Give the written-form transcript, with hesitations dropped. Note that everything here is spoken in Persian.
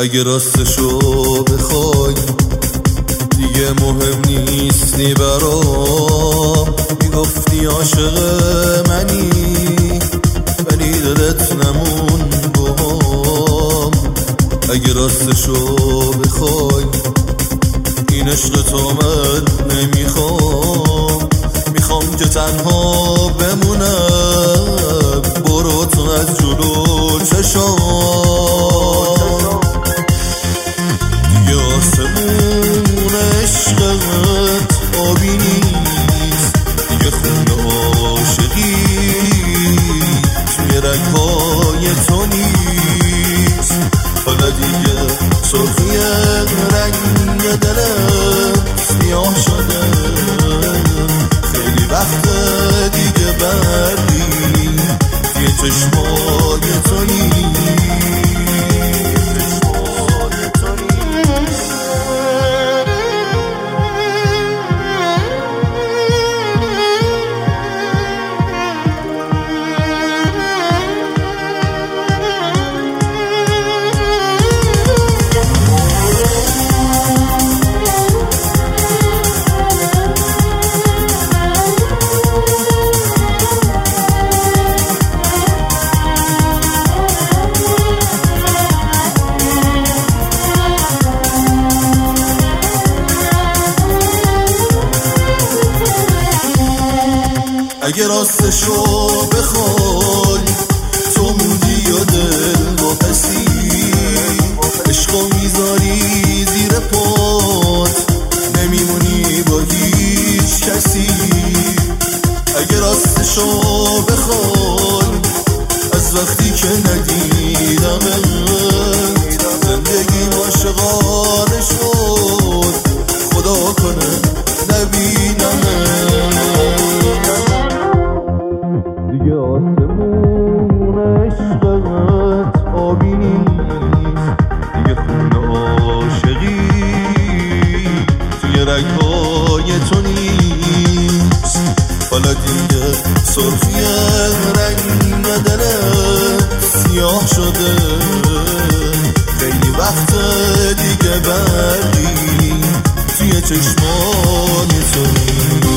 اگه راستشو بخوای دیگه مهم نیستی برام. میگفتی عاشق منی ولی دلت نمون باهام. اگه راستشو بخوای این عشق تو من نمیخوام. میخوام که تنها بمونم، برو تو از جلو چشام. دیگه آسمون عشقت آبی نیست، دیگه خون عاشقی توی رگهای تو نیست. حالا دیگه سرخی رنگ دلم سیاه شده، خیلی وقت دیگه بردی توی چشمای تو نیست. اگه راستشو بخوای تو موندی یا دل با پسی، عشقو میذاری زیر پات نمیمونی با هیچ کسی. اگه راستشو بخوای از وقتی که ندیدمت زندگی عاشقانه شد، خدا کنه نبینمت. دیگه آسمون عشقت آبی نیست، دیگه خون عاشقی توی رگهای تو نیست. حالا دیگه سرخی رنگ دلت سیاه شده، خیلی وقت دیگه بردی توی چشمان تو نیست.